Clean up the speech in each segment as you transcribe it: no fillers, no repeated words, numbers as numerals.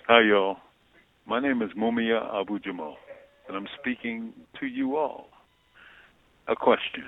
Hi, y'all. My name is Mumia Abu Jamal, and I'm speaking to you all. A question.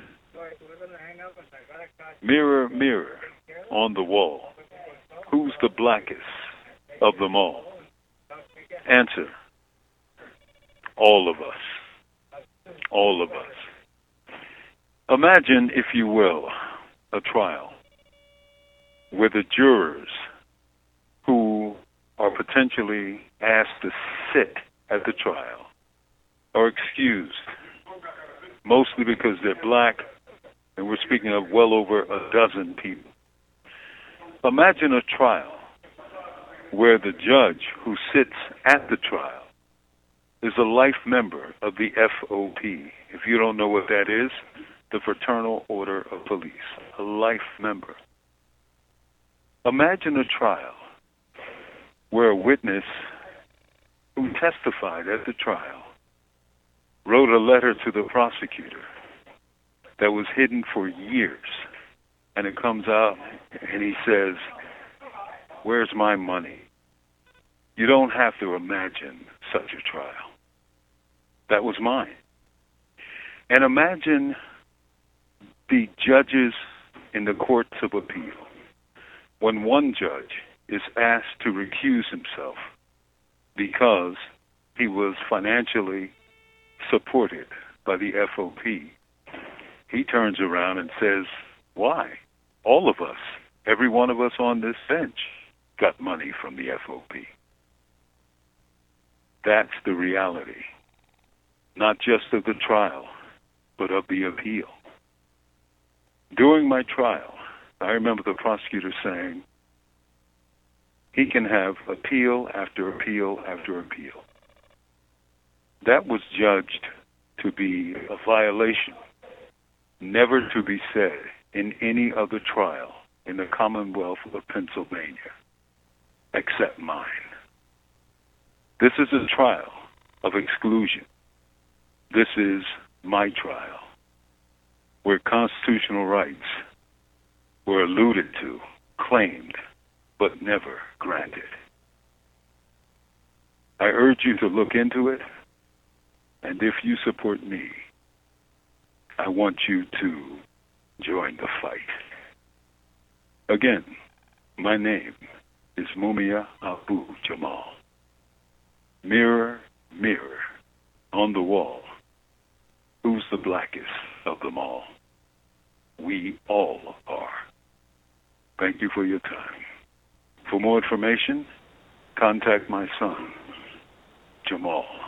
Mirror, mirror on the wall, who's the blackest of them all? Answer. All of us. All of us. Imagine, if you will, a trial where the jurors who are potentially asked to sit at the trial are excused, mostly because they're black, and we're speaking of well over a dozen people. Imagine a trial where the judge who sits at the trial is a life member of the FOP. If you don't know what that is, the Fraternal Order of Police, a life member. Imagine a trial where a witness who testified at the trial wrote a letter to the prosecutor that was hidden for years, and it comes out and he says, "Where's my money?" You don't have to imagine such a trial. That was mine. And imagine the judges in the courts of appeal. When one judge is asked to recuse himself because he was financially supported by the FOP, he turns around and says, "Why? All of us, every one of us on this bench, got money from the FOP." That's the reality, not just of the trial, but of the appeal. During my trial, I remember the prosecutor saying, he can have appeal after appeal after appeal. That was judged to be a violation, never to be said in any other trial in the Commonwealth of Pennsylvania, except mine. This is a trial of exclusion. This is my trial, where constitutional rights were alluded to, claimed, but never granted. I urge you to look into it, and if you support me, I want you to join the fight. Again, my name is Mumia Abu Jamal. Mirror, mirror on the wall, who's the blackest of them all? We all are. Thank you for your time. For more information, contact my son, Jamal.